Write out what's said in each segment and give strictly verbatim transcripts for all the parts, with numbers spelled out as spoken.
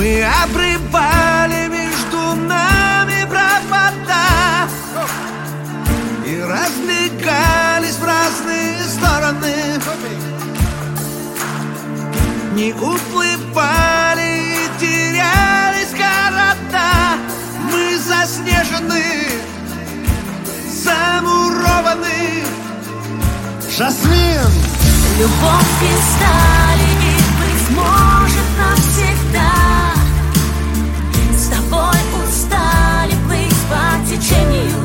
Мы обрывали между нами провода и разбегались в разные стороны. Не уплывали и терялись города. Мы заснежены, замурованы. Жасмин! Любовь и стали, и, быть может, навсегда. С тобой устали плыть по течению.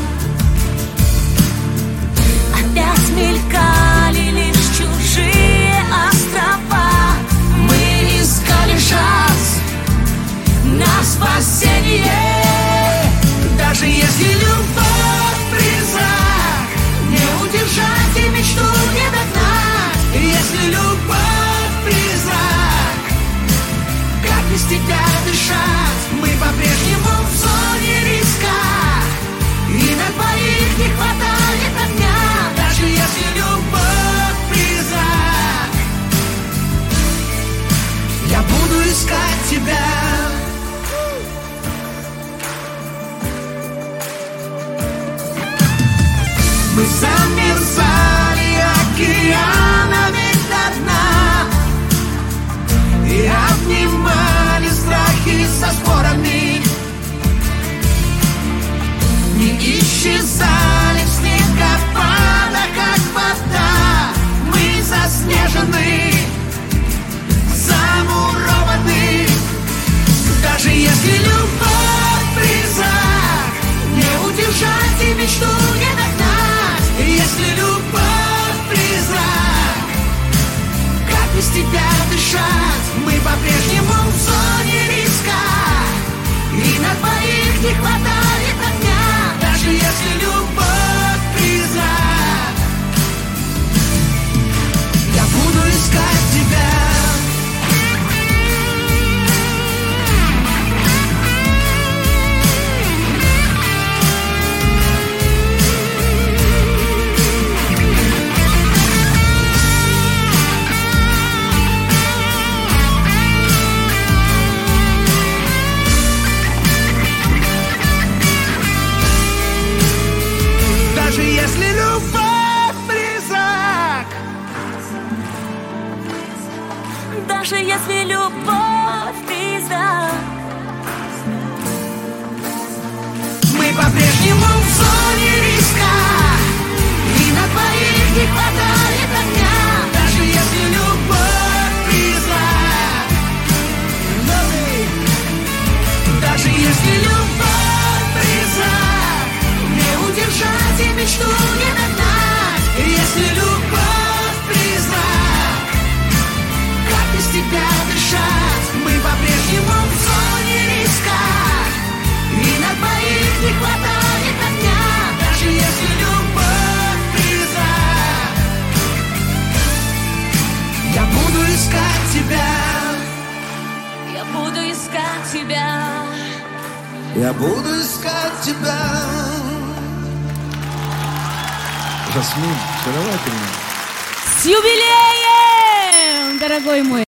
Опять мелькали лишь чужие острова. Мы искали шанс на спасение. Даже если любовь призрак, не удержать и мечту не догнать. Если любовь призрак, как без тебя дышать? Мы по-прежнему в зоне риска, и на двоих не хватает огня. Даже если любовь призрак, я буду искать тебя. Мы замерзали океанами до дна и обнимали страхи со спорами. Не исчезали в снегопадах, как вода. Мы заснежены, замурованы. Даже если любовь призрак, не удержать и мечту не догнать. Если любовь призрак, как без тебя дышать? Мы по-прежнему в зоне риска, и на двоих не хватает огня. Даже если любовь призрак, я буду искать тебя. Если любовь призрак, даже если любовь призрак, мы по-прежнему в зоне риска, и на двоих не хватает огня. Даже если любовь призрак, даже если любовь призрак, не удержать и мечту не догнать. Если любовь призрак, как без тебя дышать? Мы по-прежнему в зоне риска, и на двоих не хватает огня. Даже если любовь призрак, я буду искать тебя. я буду искать тебя. Я буду искать тебя. Жасмин, очаровательно. С юбилеем, дорогой мой!